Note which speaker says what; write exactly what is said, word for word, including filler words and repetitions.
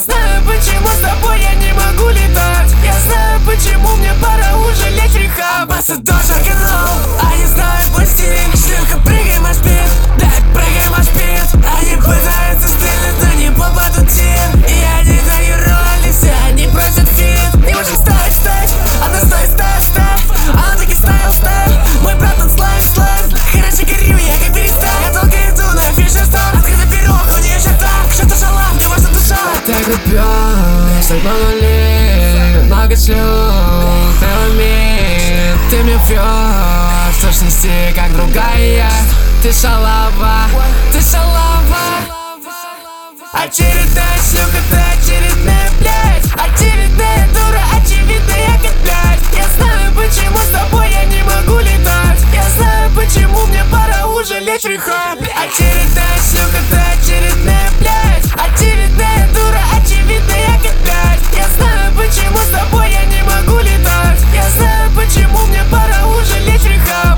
Speaker 1: знаю, почему с тобой я не могу летать. Я знаю, почему мне пора уже лечь в рехаб. Басы тоже рок-н-ролл, они знают мой стиль. Шлюха, прыгай, маш пит, блядь, прыгай, маш пит. Они пытаются стрелять, но не попадут в цель. И я не даю роли, все они просят фит. Не можем встать, встать, она стой, ставь, ставь. Она таки стайл, стайл, мой брат он слайм, слайм. Короче, горю я как перестал. Я долго иду на фишерстон. Открытый пирог, у нее черта. Что-то шалам, где ваша душа?
Speaker 2: Ты ребёнок, стоит на нуле. Много шлюх, ты умеешь. Ты мне врёшь, в точности как другая. Ты шалава, ты шалава.
Speaker 1: Очередная шлюха, ты очередная, блядь. Очередная дура, очевидная, как блядь. Я знаю, почему с тобой я не могу летать. Я знаю, почему мне пора уже лечь в рехаб. Очередная шлюха, ты очередная, блядь. Очередная дура, очевидная, как блядь. Я знаю, почему с тобой я не могу летать. Я знаю, почему мне пора уже лечь в рехаб.